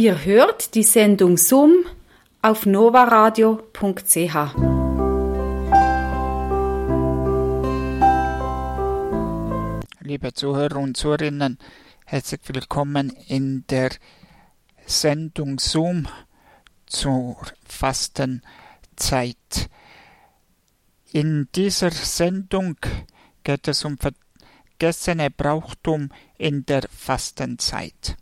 Ihr hört die Sendung Summ auf novaradio.ch. Liebe Zuhörer und Zuhörerinnen, herzlich willkommen in der Sendung Zoom zur Fastenzeit. In dieser Sendung geht es um vergessene Brauchtum in der Fastenzeit.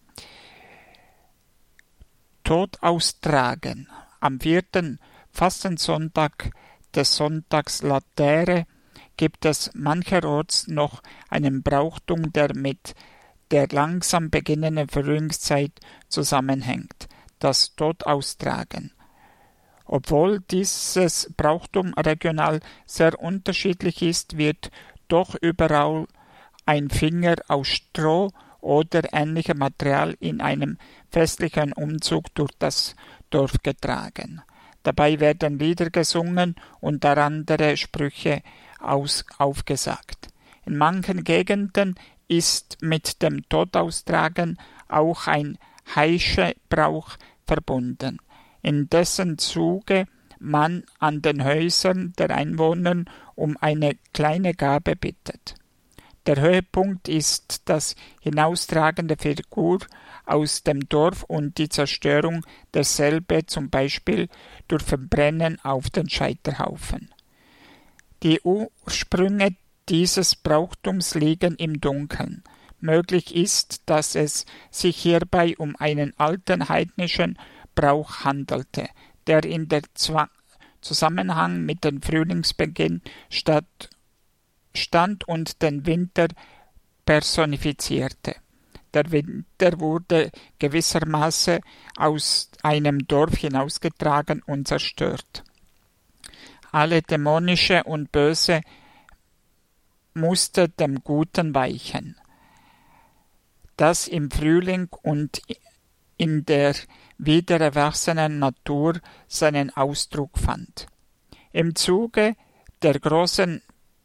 Tod austragen. Am 4. Fastensonntag des Sonntags Latere gibt es mancherorts noch einen Brauchtum, der mit der langsam beginnenden Frühlingszeit zusammenhängt, das Todaustragen. Obwohl dieses Brauchtum regional sehr unterschiedlich ist, wird doch überall ein Finger aus Stroh oder ähnlichem Material in einem festlichen Umzug durch das Dorf getragen. Dabei werden Lieder gesungen und andere Sprüche aufgesagt. In manchen Gegenden ist mit dem Todaustragen auch ein Heischebrauch verbunden, in dessen Zuge man an den Häusern der Einwohner um eine kleine Gabe bittet. Der Höhepunkt ist das Hinaustragen der Figur aus dem Dorf und die Zerstörung derselbe, zum Beispiel durch Verbrennen auf den Scheiterhaufen. Die Ursprünge dieses Brauchtums liegen im Dunkeln. Möglich ist, dass es sich hierbei um einen alten heidnischen Brauch handelte, der in der Zusammenhang mit dem Frühlingsbeginn stand und den Winter personifizierte. Der Winter wurde gewissermaßen aus einem Dorf hinausgetragen und zerstört. Alle Dämonische und Böse musste dem Guten weichen, das im Frühling und in der wiedererwachsenen Natur seinen Ausdruck fand. Im Zuge der großen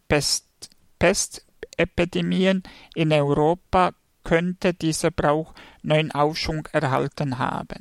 Pestepidemien in Europa könnte dieser Brauch neuen Aufschwung erhalten haben.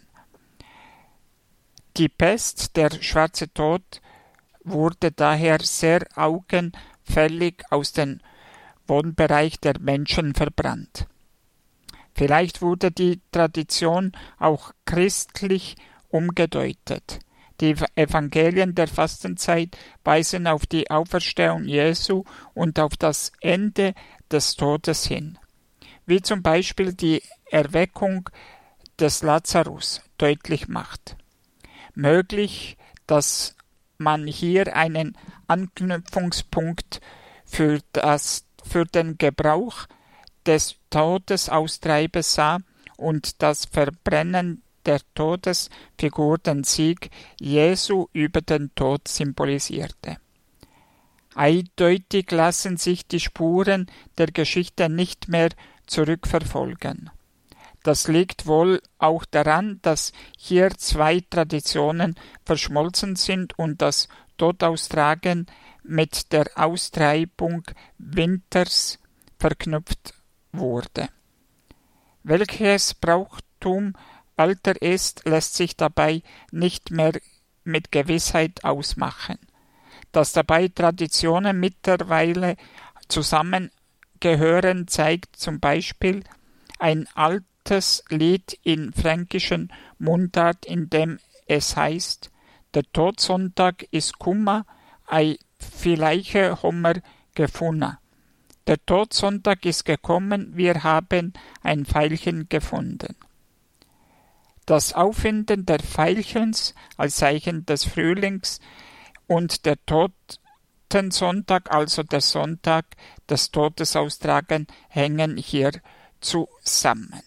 Die Pest, der schwarze Tod, wurde daher sehr augenfällig aus dem Wohnbereich der Menschen verbrannt. Vielleicht wurde die Tradition auch christlich umgedeutet. Die Evangelien der Fastenzeit weisen auf die Auferstehung Jesu und auf das Ende des Todes hin, wie zum Beispiel die Erweckung des Lazarus deutlich macht. Möglich, dass man hier einen Anknüpfungspunkt für den Gebrauch des Todesaustreibers sah und das Verbrennen der Todesfigur den Sieg Jesu über den Tod symbolisierte. Eindeutig lassen sich die Spuren der Geschichte nicht mehr zurückverfolgen. Das liegt wohl auch daran, dass hier zwei Traditionen verschmolzen sind und das Todaustragen mit der Austreibung Winters verknüpft wurde. Welches Brauchtum alter ist, lässt sich dabei nicht mehr mit Gewissheit ausmachen. Dass dabei Traditionen mittlerweile zusammengehören, zeigt zum Beispiel ein altes Lied in fränkischen Mundart, in dem es heißt: Der Todsonntag ist Kummer, ei vielleicht Hummer gefunden. Der Todsonntag ist gekommen, wir haben ein Veilchen gefunden. Das Auffinden der Veilchens als Zeichen des Frühlings und der Totensonntag, also der Sonntag des Todesaustragen, hängen hier zusammen.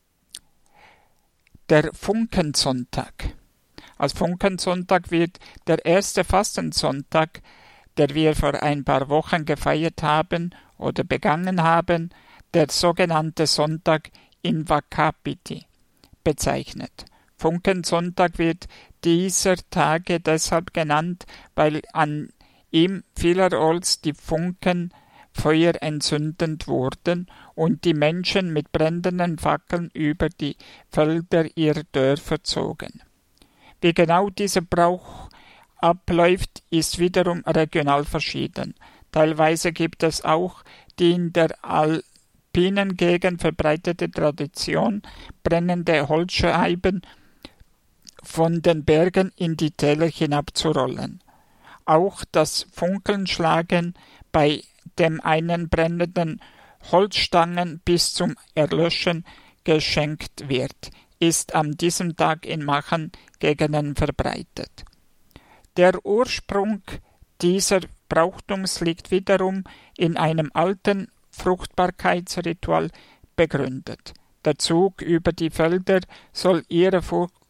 Der Funkensonntag. Als Funkensonntag wird der erste Fastensonntag, der wir vor ein paar Wochen gefeiert haben oder begangen haben, der sogenannte Sonntag in Vakapiti bezeichnet. Funkensonntag wird dieser Tage deshalb genannt, weil an ihm vielerorts die Funken Feuer entzündet wurden und die Menschen mit brennenden Fackeln über die Felder ihrer Dörfer zogen. Wie genau dieser Brauch abläuft, ist wiederum regional verschieden. Teilweise gibt es auch die in der alpinen Gegend verbreitete Tradition, brennende Holzscheiben von den Bergen in die Täler hinabzurollen. Auch das Funkelnschlagen, bei dem einen brennenden Holzstangen bis zum Erlöschen geschenkt wird, ist an diesem Tag in manchen Gegenden verbreitet. Der Ursprung dieser Brauchtums liegt wiederum in einem alten Fruchtbarkeitsritual begründet. Der Zug über die Felder soll ihre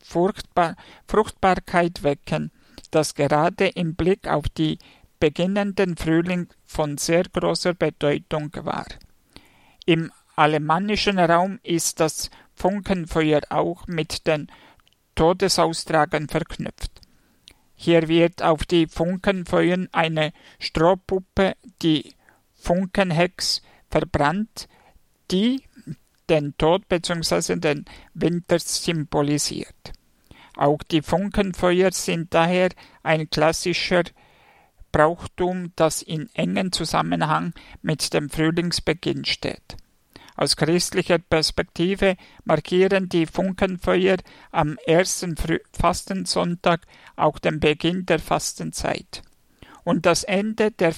Fruchtbarkeit wecken, das gerade im Blick auf die beginnenden Frühling von sehr großer Bedeutung war. Im alemannischen Raum ist das Funkenfeuer auch mit den Todesaustragen verknüpft. Hier wird auf die Funkenfeuern eine Strohpuppe, die Funkenhex, verbrannt, die den Tod bzw. den Winter symbolisiert. Auch die Funkenfeuer sind daher ein klassischer Brauchtum, das in engem Zusammenhang mit dem Frühlingsbeginn steht. Aus christlicher Perspektive markieren die Funkenfeuer am ersten Fastensonntag auch den Beginn der Fastenzeit und das Ende der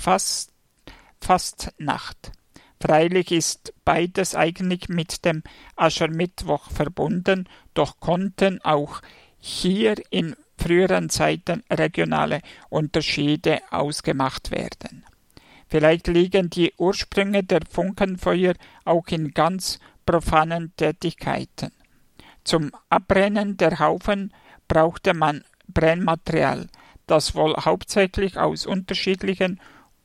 Fastnacht. Freilich ist beides eigentlich mit dem Aschermittwoch verbunden, doch konnten auch hier in früheren Zeiten regionale Unterschiede ausgemacht werden. Vielleicht liegen die Ursprünge der Funkenfeuer auch in ganz profanen Tätigkeiten. Zum Abbrennen der Haufen brauchte man Brennmaterial, das wohl hauptsächlich aus unterschiedlichen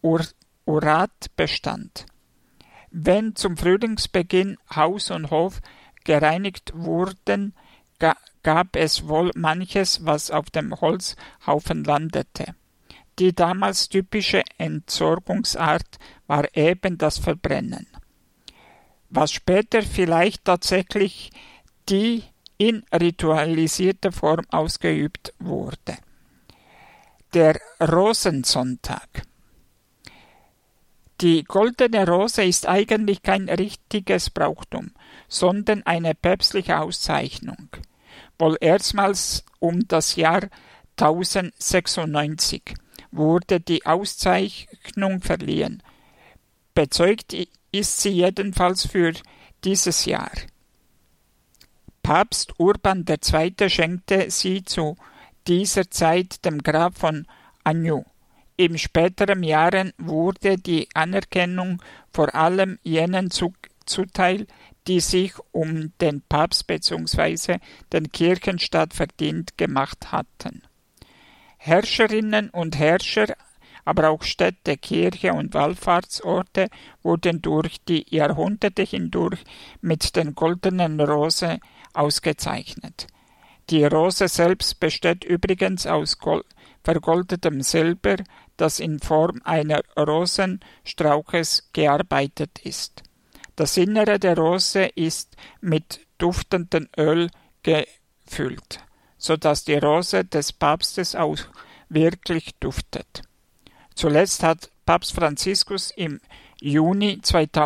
Urat bestand. Wenn zum Frühlingsbeginn Haus und Hof gereinigt wurden, gab es wohl manches, was auf dem Holzhaufen landete. Die damals typische Entsorgungsart war eben das Verbrennen, was später vielleicht tatsächlich die in ritualisierter Form ausgeübt wurde. Der Rosensonntag. Die goldene Rose ist eigentlich kein richtiges Brauchtum, sondern eine päpstliche Auszeichnung. Wohl erstmals um das Jahr 1096 wurde die Auszeichnung verliehen. Bezeugt ist sie jedenfalls für dieses Jahr. Papst Urban II. Schenkte sie zu dieser Zeit dem Graf von Anjou. In späteren Jahren wurde die Anerkennung vor allem jenen zuteil, die sich um den Papst bzw. den Kirchenstaat verdient gemacht hatten. Herrscherinnen und Herrscher, aber auch Städte, Kirche und Wallfahrtsorte wurden durch die Jahrhunderte hindurch mit den goldenen Rose ausgezeichnet. Die Rose selbst besteht übrigens aus vergoldetem Silber, das in Form einer Rosenstrauches gearbeitet ist. Das Innere der Rose ist mit duftendem Öl gefüllt, so dass die Rose des Papstes auch wirklich duftet. Zuletzt hat Papst Franziskus im Juni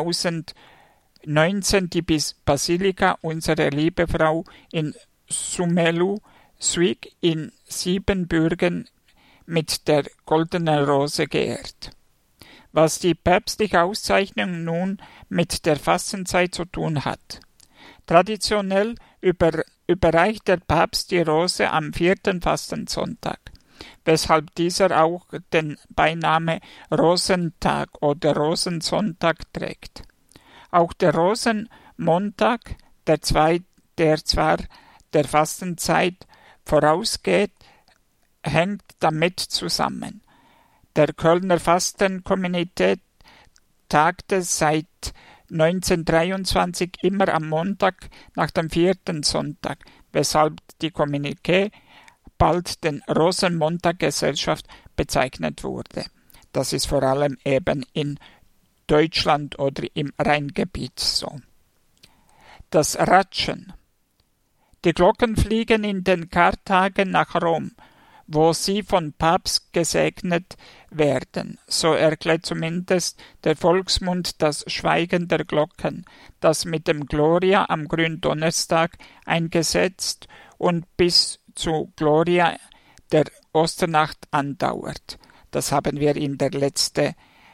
2019 die Basilika Unserer Liebe Frau in Sumelu-Suig in Siebenbürgen mit der goldenen Rose geehrt. Was die päpstliche Auszeichnung nun mit der Fastenzeit zu tun hat. Traditionell überreicht der Papst die Rose am 4. Fastensonntag, weshalb dieser auch den Beinamen Rosentag oder Rosensonntag trägt. Auch der Rosenmontag, der zwar der Fastenzeit vorausgeht, hängt damit zusammen. Der Kölner Fastenkomitee tagte seit 1923 immer am Montag nach dem 4. Sonntag, weshalb die Komitee bald den Rosenmontag-Gesellschaft bezeichnet wurde. Das ist vor allem eben in Deutschland oder im Rheingebiet so. Das Ratschen. Die Glocken fliegen in den Kartagen nach Rom, wo sie von Papst gesegnet werden. So erklärt zumindest der Volksmund das Schweigen der Glocken, das mit dem Gloria am Gründonnerstag eingesetzt und bis zu Gloria der Osternacht andauert. Das haben wir in der letzten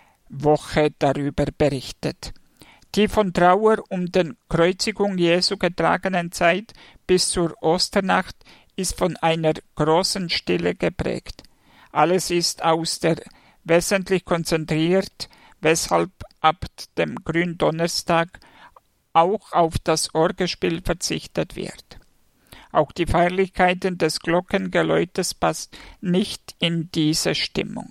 Woche darüber berichtet. Die von Trauer um den Kreuzigung Jesu getragenen Zeit bis zur Osternacht ist von einer großen Stille geprägt. Alles ist aus der wesentlich konzentriert, weshalb ab dem Gründonnerstag auch auf das Orgelspiel verzichtet wird. Auch die Feierlichkeiten des Glockengeläutes passt nicht in diese Stimmung.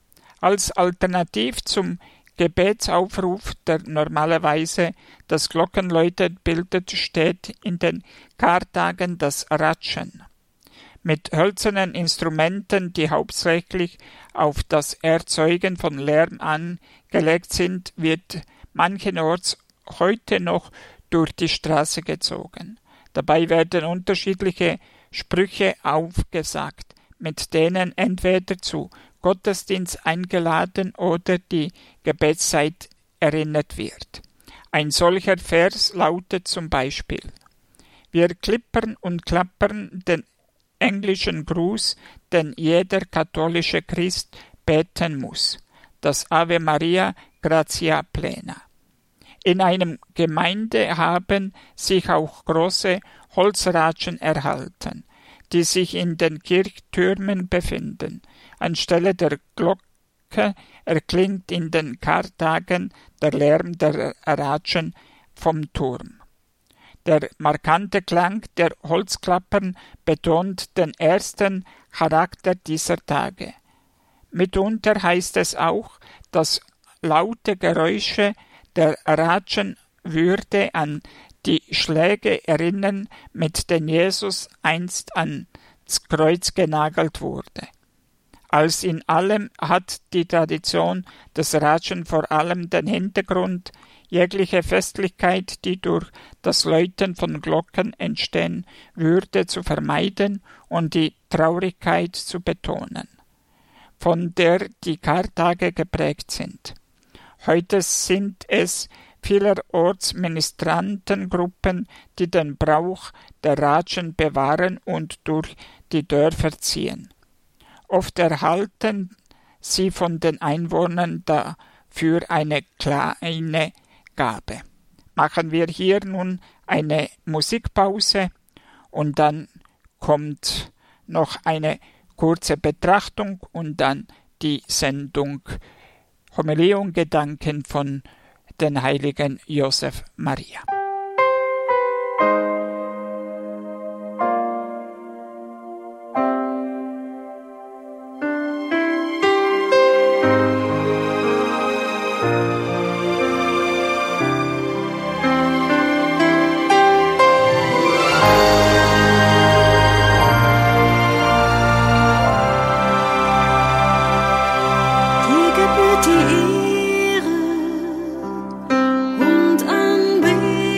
Als Alternativ zum Gebetsaufruf, der normalerweise das Glockenläuten bildet, steht in den Kartagen das Ratschen. Mit hölzernen Instrumenten, die hauptsächlich auf das Erzeugen von Lärm angelegt sind, wird mancherorts heute noch durch die Straße gezogen. Dabei werden unterschiedliche Sprüche aufgesagt, mit denen entweder zu Gottesdienst eingeladen oder die Gebetszeit erinnert wird. Ein solcher Vers lautet zum Beispiel: Wir klippern und klappern den englischen Gruß, den jeder katholische Christ beten muss, das Ave Maria Gratia Plena. In einem Gemeinde haben sich auch große Holzratschen erhalten, die sich in den Kirchtürmen befinden. Anstelle der Glocke erklingt in den Kartagen der Lärm der Ratschen vom Turm. Der markante Klang der Holzklappern betont den ersten Charakter dieser Tage. Mitunter heißt es auch, dass laute Geräusche der Ratschen würde an die Schläge erinnern, mit denen Jesus einst ans Kreuz genagelt wurde. Als in allem hat die Tradition des Ratschen vor allem den Hintergrund, jegliche Festlichkeit, die durch das Läuten von Glocken entstehen würde, zu vermeiden und die Traurigkeit zu betonen, von der die Kartage geprägt sind. Heute sind es vielerorts Ministrantengruppen, die den Brauch der Ratschen bewahren und durch die Dörfer ziehen. Oft erhalten sie von den Einwohnern dafür eine kleine Gabe. Machen wir hier nun eine Musikpause und dann kommt noch eine kurze Betrachtung und dann die Sendung Homilie und Gedanken von den heiligen Josef Maria. Die Ehre und Anbetung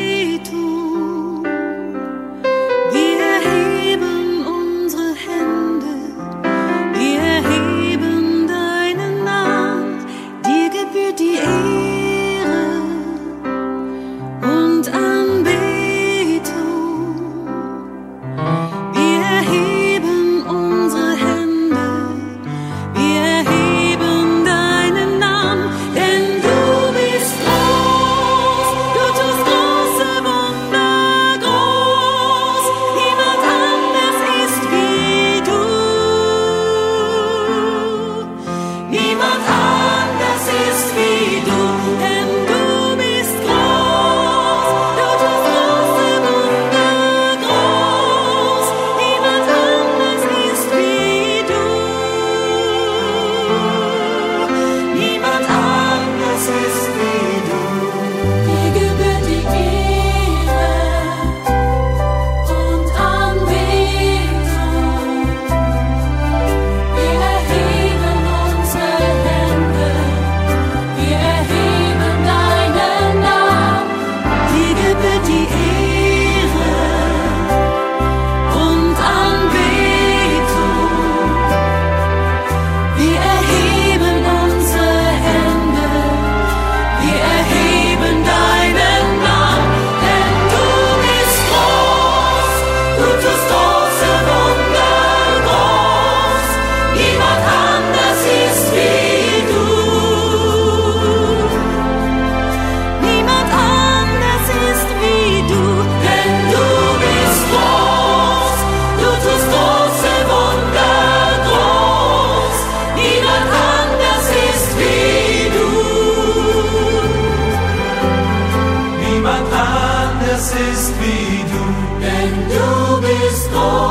niemand anders ist wie du, denn du bist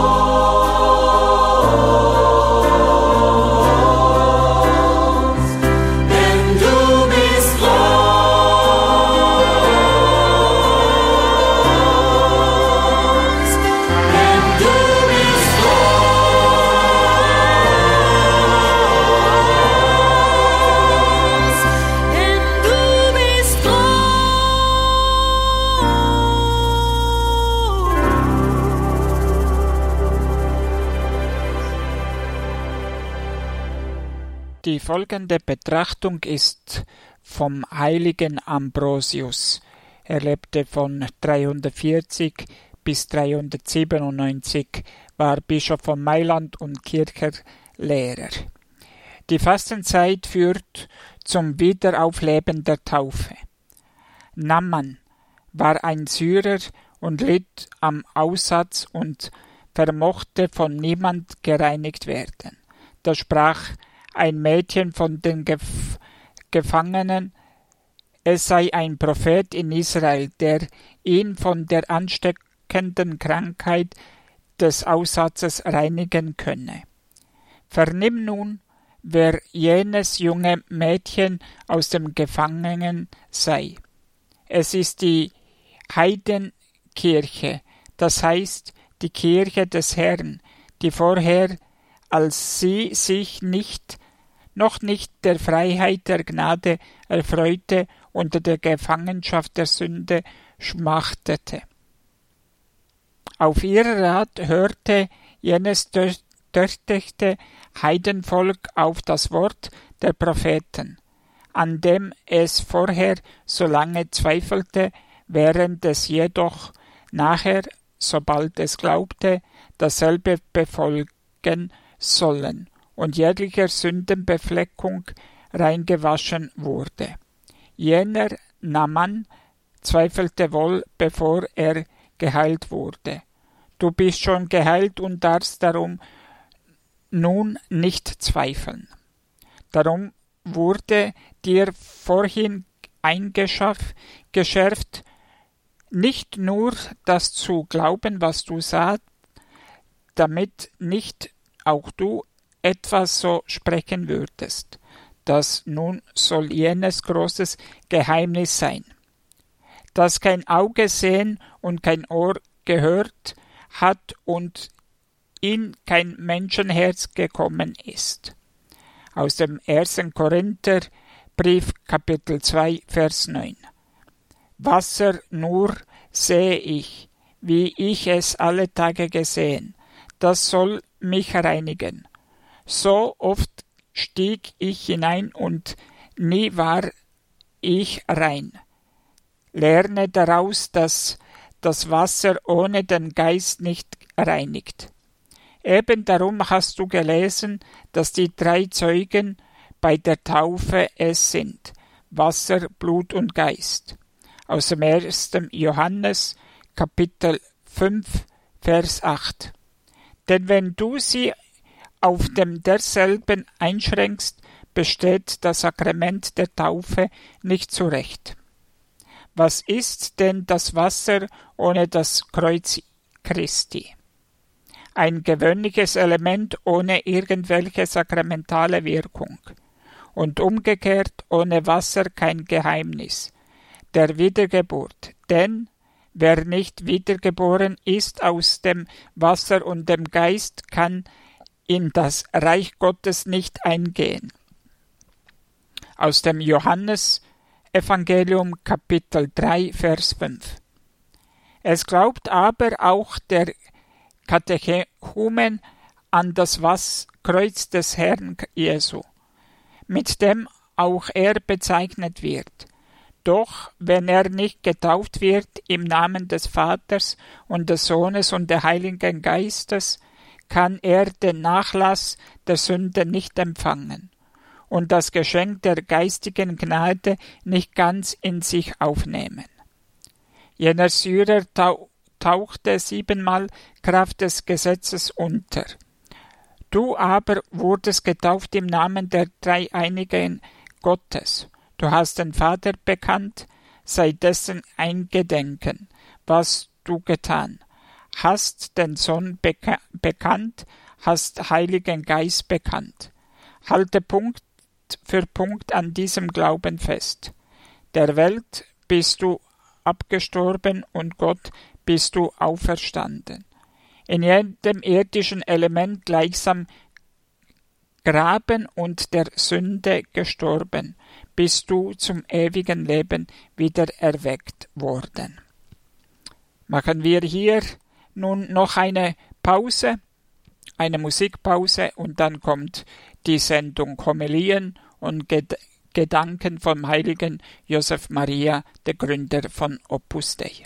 groß, denn du bist groß, denn du bist groß, denn du bist Die folgende Betrachtung ist vom heiligen Ambrosius. Er lebte von 340 bis 397, war Bischof von Mailand und Kirchenlehrer. Die Fastenzeit führt zum Wiederaufleben der Taufe. Naaman war ein Syrer und litt am Aussatz und vermochte von niemand gereinigt werden. Da sprach ein Mädchen von den Gefangenen, es sei ein Prophet in Israel, der ihn von der ansteckenden Krankheit des Aussatzes reinigen könne. Vernimm nun, wer jenes junge Mädchen aus dem Gefangenen sei. Es ist die Heidenkirche, das heißt die Kirche des Herrn, die vorher, als sie sich noch nicht der Freiheit der Gnade erfreute, unter der Gefangenschaft der Sünde schmachtete. Auf ihren Rat hörte jenes törichte Heidenvolk auf das Wort der Propheten, an dem es vorher so lange zweifelte, während es jedoch nachher, sobald es glaubte, dasselbe befolgen sollen und jeglicher Sündenbefleckung reingewaschen wurde. Jener Naaman zweifelte wohl, bevor er geheilt wurde. Du bist schon geheilt und darfst darum nun nicht zweifeln. Darum wurde dir vorhin geschärft, nicht nur das zu glauben, was du sahst, damit nicht auch du etwas so sprechen würdest. Das nun soll jenes großes Geheimnis sein, das kein Auge sehen und kein Ohr gehört hat und in kein Menschenherz gekommen ist. Aus dem 1. Korintherbrief, Kapitel 2, Vers 9. Wasser nur sehe ich, wie ich es alle Tage gesehen, das soll mich reinigen. So oft stieg ich hinein und nie war ich rein. Lerne daraus, dass das Wasser ohne den Geist nicht reinigt. Eben darum hast du gelesen, dass die 3 Zeugen bei der Taufe es sind: Wasser, Blut und Geist. Aus dem 1. Johannes, Kapitel 5, Vers 8. Denn wenn du sie auf dem derselben einschränkst, besteht das Sakrament der Taufe nicht zurecht. Was ist denn das Wasser ohne das Kreuz Christi? Ein gewöhnliches Element ohne irgendwelche sakramentale Wirkung. Und umgekehrt ohne Wasser kein Geheimnis der Wiedergeburt. Denn wer nicht wiedergeboren ist aus dem Wasser und dem Geist, kann in das Reich Gottes nicht eingehen. Aus dem Johannesevangelium Kapitel 3, Vers 5. Es glaubt aber auch der Katechumen an das Kreuz des Herrn Jesu, mit dem auch er bezeichnet wird. Doch wenn er nicht getauft wird im Namen des Vaters und des Sohnes und des Heiligen Geistes, kann er den Nachlass der Sünde nicht empfangen und das Geschenk der geistigen Gnade nicht ganz in sich aufnehmen. Jener Syrer tauchte 7-mal Kraft des Gesetzes unter. Du aber wurdest getauft im Namen der Dreieinigen Gottes. Du hast den Vater bekannt, sei dessen eingedenken, was du getan. Hast den Sohn bekannt, hast Heiligen Geist bekannt. Halte Punkt für Punkt an diesem Glauben fest. Der Welt bist du abgestorben und Gott bist du auferstanden. In jedem irdischen Element gleichsam Graben und der Sünde gestorben, bist du zum ewigen Leben wieder erweckt worden. Machen wir hier nun noch eine Pause, eine Musikpause, und dann kommt die Sendung Homilien und Gedanken vom heiligen Josef Maria, der Gründer von Opus Dei.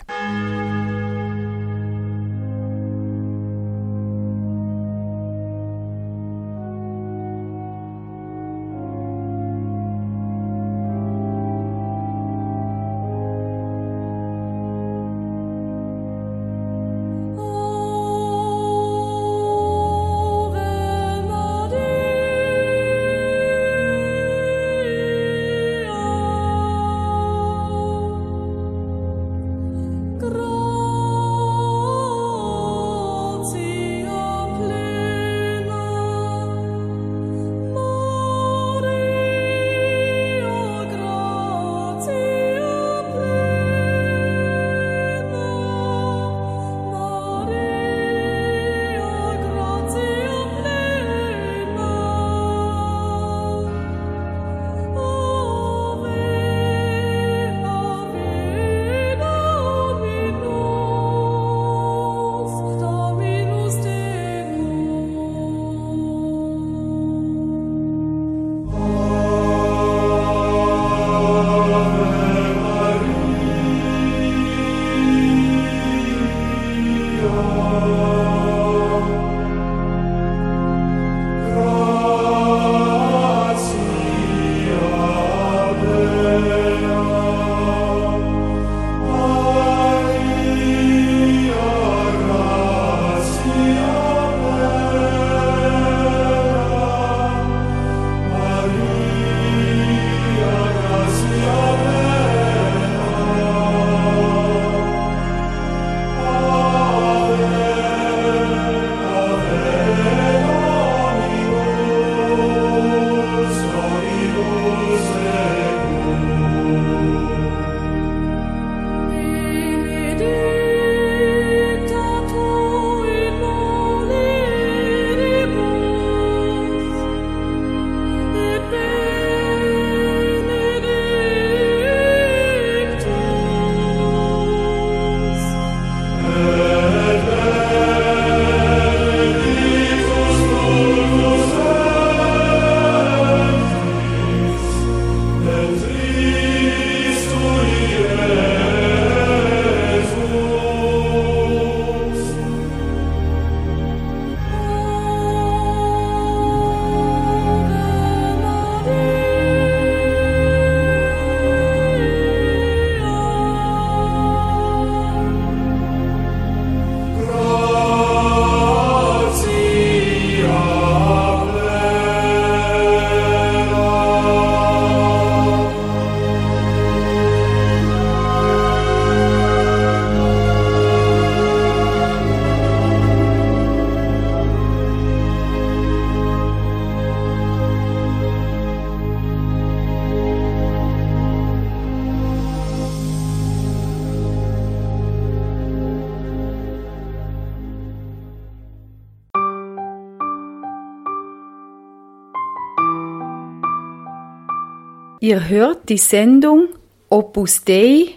Ihr hört die Sendung Opus Dei,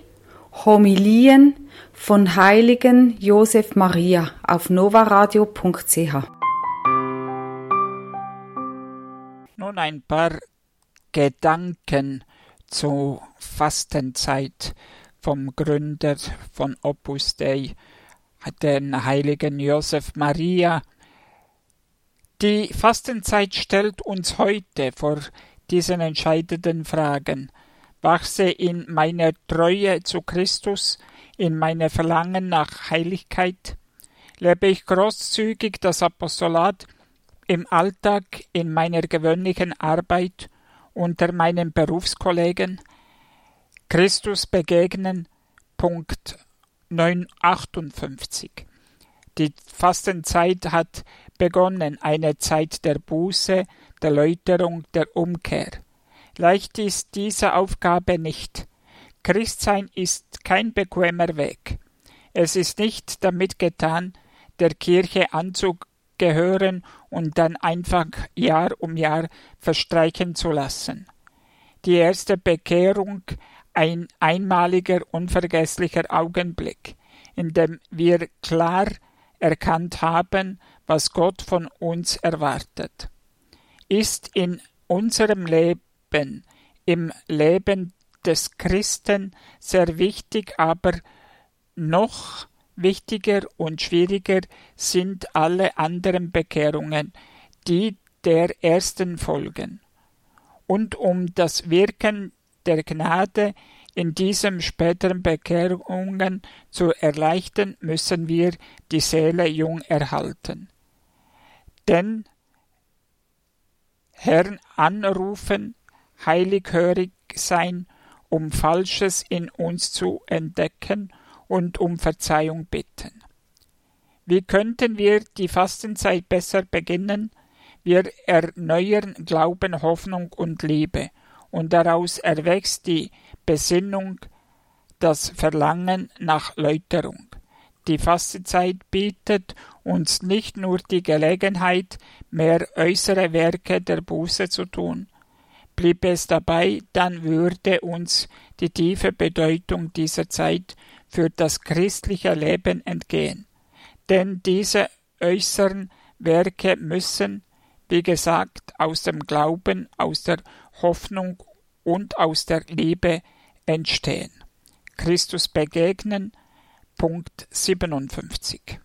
Homilien von heiligen Josef Maria auf novaradio.ch. Nun ein paar Gedanken zur Fastenzeit vom Gründer von Opus Dei, den heiligen Josef Maria. Die Fastenzeit stellt uns heute vor diesen entscheidenden Fragen. Wachse in meiner Treue zu Christus, in meiner Verlangen nach Heiligkeit? Lebe ich großzügig das Apostolat im Alltag, in meiner gewöhnlichen Arbeit, unter meinen Berufskollegen? Christus begegnen, Punkt 958. Die Fastenzeit hat begonnen, eine Zeit der Buße, der Läuterung, der Umkehr. Leicht ist diese Aufgabe nicht. Christsein ist kein bequemer Weg. Es ist nicht damit getan, der Kirche anzugehören und dann einfach Jahr um Jahr verstreichen zu lassen. Die erste Bekehrung, ein einmaliger, unvergesslicher Augenblick, in dem wir klar erkannt haben, was Gott von uns erwartet, ist in unserem Leben, im Leben des Christen sehr wichtig, aber noch wichtiger und schwieriger sind alle anderen Bekehrungen, die der ersten folgen. Und um das Wirken der Gnade in diesen späteren Bekehrungen zu erleichtern, müssen wir die Seele jung erhalten. Denn Herrn anrufen, heilighörig sein, um Falsches in uns zu entdecken und um Verzeihung bitten. Wie könnten wir die Fastenzeit besser beginnen? Wir erneuern Glauben, Hoffnung und Liebe, und daraus erwächst die Besinnung, das Verlangen nach Läuterung. Die Fastenzeit bietet uns nicht nur die Gelegenheit, mehr äußere Werke der Buße zu tun. Blieb es dabei, dann würde uns die tiefe Bedeutung dieser Zeit für das christliche Leben entgehen. Denn diese äußeren Werke müssen, wie gesagt, aus dem Glauben, aus der Hoffnung und aus der Liebe entstehen. Christus begegnen, Punkt 57.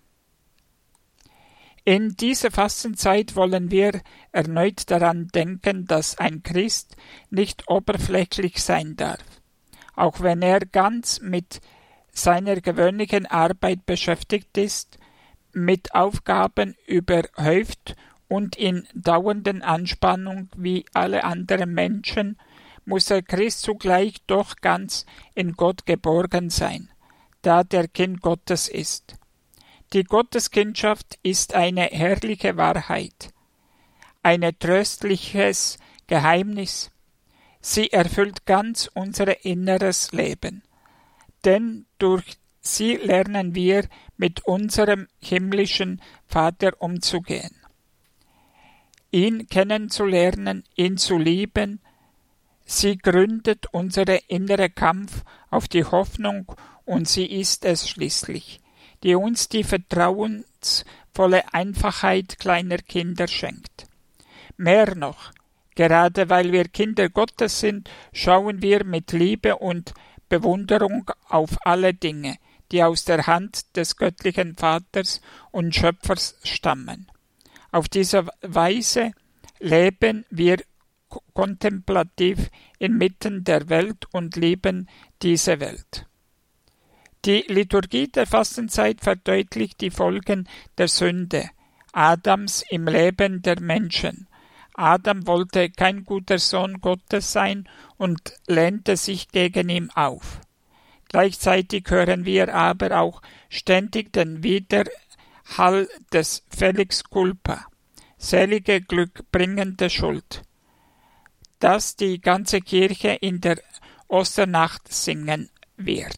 In dieser Fastenzeit wollen wir erneut daran denken, dass ein Christ nicht oberflächlich sein darf. Auch wenn er ganz mit seiner gewöhnlichen Arbeit beschäftigt ist, mit Aufgaben überhäuft und in dauernden Anspannung wie alle anderen Menschen, muss der Christ zugleich doch ganz in Gott geborgen sein, da der Kind Gottes ist. Die Gotteskindschaft ist eine herrliche Wahrheit, ein tröstliches Geheimnis. Sie erfüllt ganz unser inneres Leben, denn durch sie lernen wir, mit unserem himmlischen Vater umzugehen. Ihn kennenzulernen, ihn zu lieben, sie gründet unseren inneren Kampf auf die Hoffnung, und sie ist es schließlich, die uns die vertrauensvolle Einfachheit kleiner Kinder schenkt. Mehr noch, gerade weil wir Kinder Gottes sind, schauen wir mit Liebe und Bewunderung auf alle Dinge, die aus der Hand des göttlichen Vaters und Schöpfers stammen. Auf diese Weise leben wir kontemplativ inmitten der Welt und lieben diese Welt. Die Liturgie der Fastenzeit verdeutlicht die Folgen der Sünde Adams im Leben der Menschen. Adam wollte kein guter Sohn Gottes sein und lehnte sich gegen ihn auf. Gleichzeitig hören wir aber auch ständig den Widerhall des Felix Culpa, selige glückbringende Schuld, das die ganze Kirche in der Osternacht singen wird.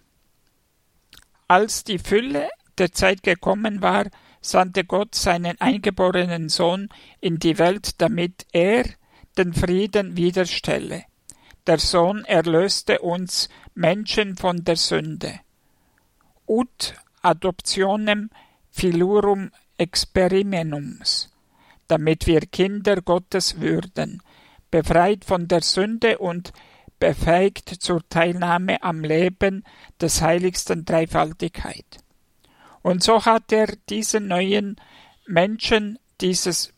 Als die Fülle der Zeit gekommen war, sandte Gott seinen eingeborenen Sohn in die Welt, damit er den Frieden wiederstelle. Der Sohn erlöste uns Menschen von der Sünde. Ut adoptionem filurum experimenums, damit wir Kinder Gottes würden, befreit von der Sünde und befähigt zur Teilnahme am Leben des heiligsten Dreifaltigkeit. Und so hat er diesen neuen Menschen dieses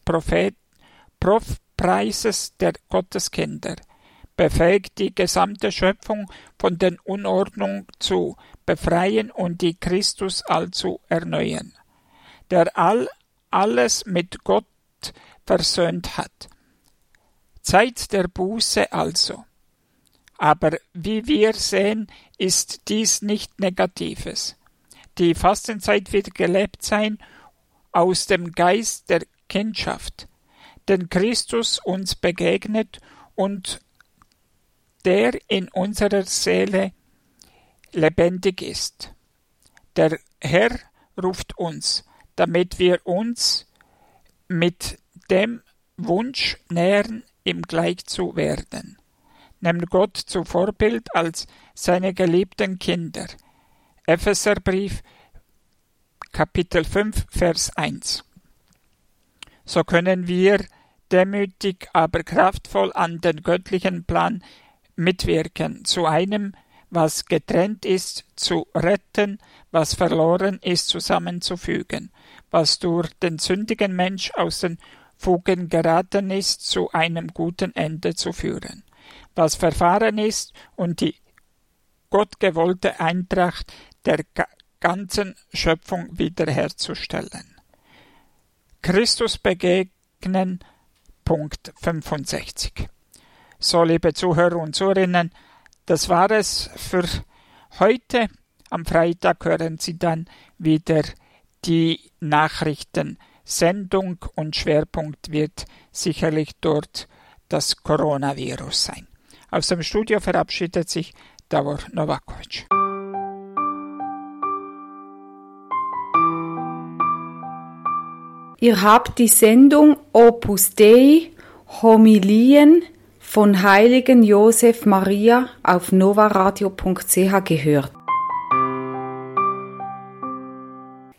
Preises der Gotteskinder befähigt, die gesamte Schöpfung von der Unordnung zu befreien und die Christus zu erneuern, der alles mit Gott versöhnt hat. Zeit der Buße also. Aber wie wir sehen, ist dies nicht Negatives. Die Fastenzeit wird gelebt sein aus dem Geist der Kindschaft, den Christus uns begegnet und der in unserer Seele lebendig ist. Der Herr ruft uns, damit wir uns mit dem Wunsch nähern, ihm gleich zu werden. Nimmt Gott zu Vorbild als seine geliebten Kinder. Epheserbrief, Kapitel 5, Vers 1. So können wir demütig, aber kraftvoll an den göttlichen Plan mitwirken, zu einem, was getrennt ist, zu retten, was verloren ist, zusammenzufügen, was durch den sündigen Mensch aus den Fugen geraten ist, zu einem guten Ende zu führen, was verfahren ist und die gottgewollte Eintracht der ganzen Schöpfung wiederherzustellen. Christus begegnen, Punkt 65. So, liebe Zuhörer und Zuhörerinnen, das war es für heute. Am Freitag hören Sie dann wieder die Nachrichtensendung und Schwerpunkt wird sicherlich dort das Coronavirus sein. Aus dem Studio verabschiedet sich Davor Novakovic. Ihr habt die Sendung Opus Dei, Homilien von Heiligen Josef Maria auf novaradio.ch gehört.